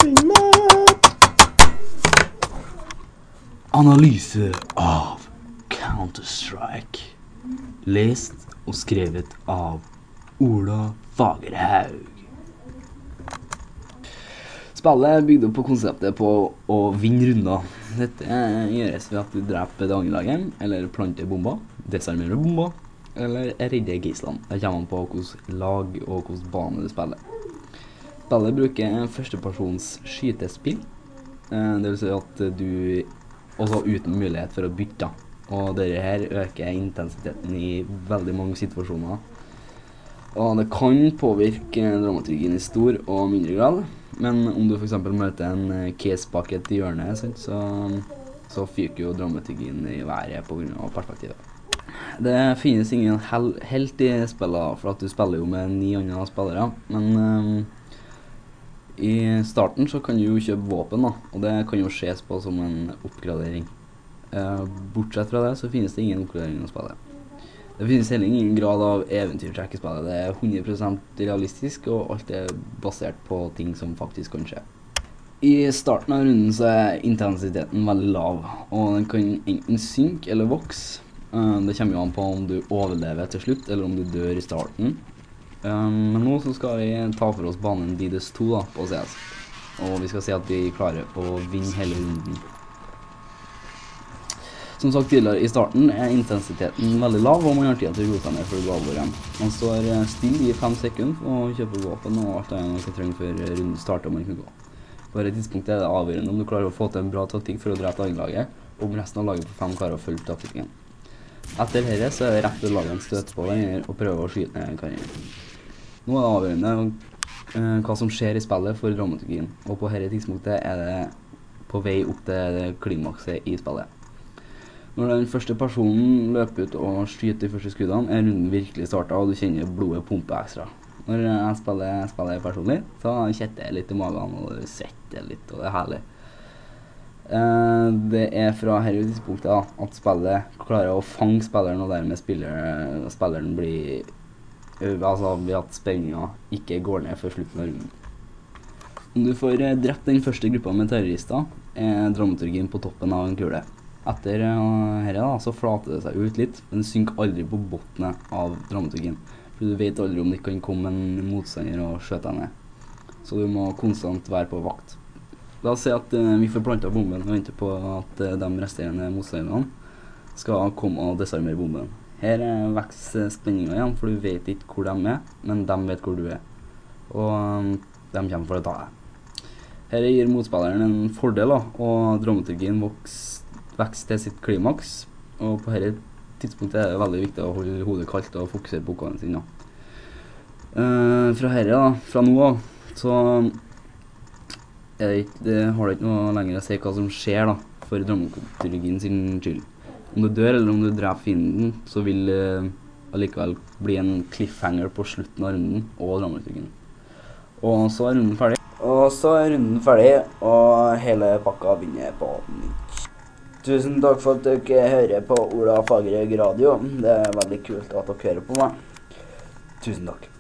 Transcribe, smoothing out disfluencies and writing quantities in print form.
Analyse av Counter-Strike. Lest og skrevet av Ola Fagerhaug. Spillet er bygd opp på konseptet på å vinne runder. Dette gjøres ved at du dreper det andre laget, eller planter bomber, desarmerer bomber, eller redder gislene. Det kommer an på hvilket lag og hvilken bane du spiller. Spillet bruker førstepersons skytespill, det vil si at du også uten mulighet for å bytte. Og dette her øker intensiteten i veldig mange situasjoner. Og det kan påvirke dramaturgien i stor og mindre grad. Men om du for eksempel møter en case-paket i hjørnet, så fyker jo dramaturgien i været på grunn av perspektivet. Det finnes ingen helt i spillet, for at du spiller jo med 9 andre spillere. Men i starten så kan du jo kjøpe våpen da, og det kan jo ses på som en oppgradering. Bortsett fra det så finnes det ingen oppgradering av spillet. Det finnes heller ingen grad av eventyrtrekk i spillet. Det er 100% realistisk, og alt er basert på ting som faktisk kan skje. I starten av runden så er intensiteten veldig lav, og den kan enten synke eller vokse. Det kommer jo an på om du overlever til slutt, eller om du dør i starten. Men nå så skal vi ta for oss banen Didus 2 da, på CS. Og vi skal se at vi klarer å vinne hele runden. Som sagt tidligere, i starten er intensiteten veldig lav, og man har tid til å rote ned for å gå over igjen. Man står stille i 5 sekunder og kjøper våpen og alt annet man kan trenge før runden starter og man kan gå. På dette tidspunktet er det avgjørende om du klarer å få til en bra taktikk for å drepe laget, og om resten av laget på 5 klarer å følge taktikken. Etter dette så er det rett til laget støte på hverandre og prøve å skyte ned karrieren. Nå er det avgjørende hva som skjer i spillet for dramaturgien, og på dette tidspunktet er det på vei opp til klimakset i spillet. Når den første personen løper ut og skyter de første skuddene, er runden virkelig startet, og du kjenner blodet pumpe ekstra. Når jeg spiller personlig, så kjetter jeg litt i magen, og det svetter litt, og det er herlig. Det er fra dette tidspunktet da, at spillet klarer å fange spilleren, og dermed spilleren blir, altså ved at spenningen ikke går ned før slutten av runden. Om du får drept den første gruppa med terrorister, er dramaturgien på toppen av en kule. Etter dette da, så flater det seg ut litt, men det synker aldri på bottene av dramaturgien. For du vet aldri om det kan komme en motstander og skjøte deg ned. Så du må konstant være på vakt. La oss si at vi får plantet bomben og venter på at de resterende motstanderne skal komme og desarmere bomben. Her vokser spenningen igjen, for du vet ikke hvor de er, men de vet hvor du er. Og de kommer for å ta deg. Her gir motspilleren en fordel da, og dramaturgien vokser til sitt klimaks, og på dette tidspunktet er det veldig viktig å holde hodet kaldt og fokusere på oppgavene sine. Fra nå av, så har det ikke noe lenger å si hva som skjer da, for dramaturgien sin skyld. Om du dør eller om du dreper fienden, så vil det allikevel bli en cliffhanger på slutten av runden og dramaturgien. Og så er runden ferdig. Og hele pakka begynner på nytt. Tusen takk for at dere hører på Ola Fagerhaug Radio. Det er veldig kult at dere hører på meg. Tusen takk.